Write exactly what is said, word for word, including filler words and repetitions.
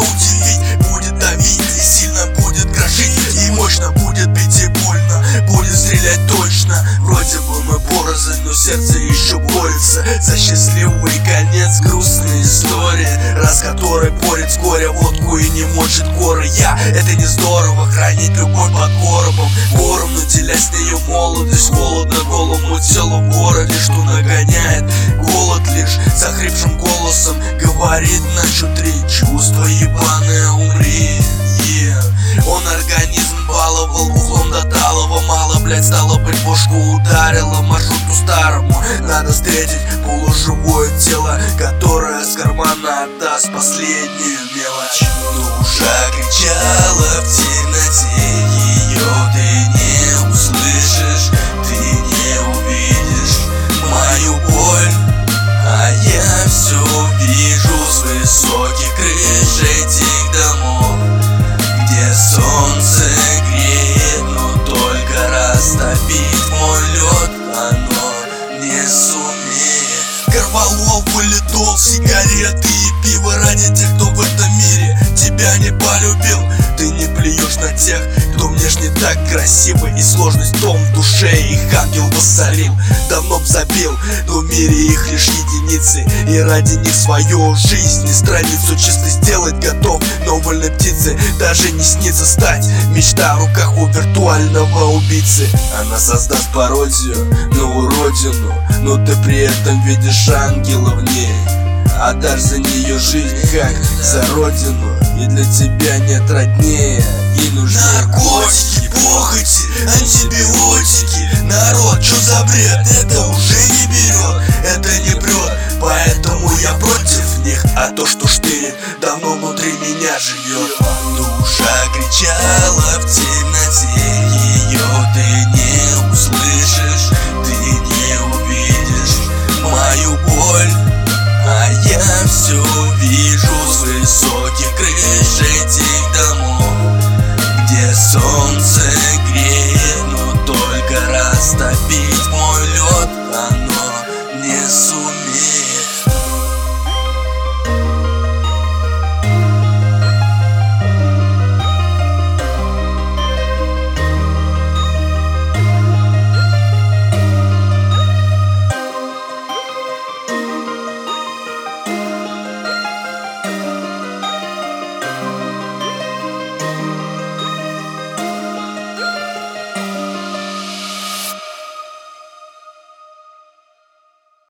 удивить, будет давить и сильно будет крошить, и мощно будет бить и больно, будет стрелять точно. Вроде бы мы порознь, но сердце еще борется за счастливый конец грустной истории, раз который порит вскоре водку и не мочит горы. Я, это не здорово, хранить любовь под коробом, вором, но делясь на ее молодость. Холодно голому телу в городе, что нагоняет голод лишь захрипшим голосом говорит на счет три: чувство ебаное, умри. Yeah. Он организм баловал углом до талого, мало, блять, стало быть, бошку ударило маршруту старому. Надо встретить полуживое тело, которое с кармана отдаст последнюю мелочь. Душа кричала в темноте, ее ты не услышишь, ты не увидишь мою боль, а я все вижу с высоких крыш этих домов, где солнце греет, но только растопить мой лед оно не сумеет. Корвалол, валидол, сигареты и пиво ради тех, кто в этом мире тебя не полюбил. Ты не плюешь на тех, кто внешне так красивый, и сложность в том, в душе их ангел воссорил. Давно б забил, но в мире их лишь единицы, и ради них свою жизнь и страницу чисто сделать готов. Но вольной птицы даже не снится стать, мечта в руках у виртуального убийцы. Она создаст пародию на уродину, но ты при этом видишь ангела в ней, отдашь за нее жизнь, как за родину, и для тебя нет роднее и нужнее. Наркотики, похоти, антибиотики, народ, чё за бред, это уже не берет, это не прет, поэтому я против них, а то, что штырит, давно внутри меня живет. Душа кричала в темноте, ее ты не услышишь, ты не увидишь мою боль, а я все вижу с высоких крыш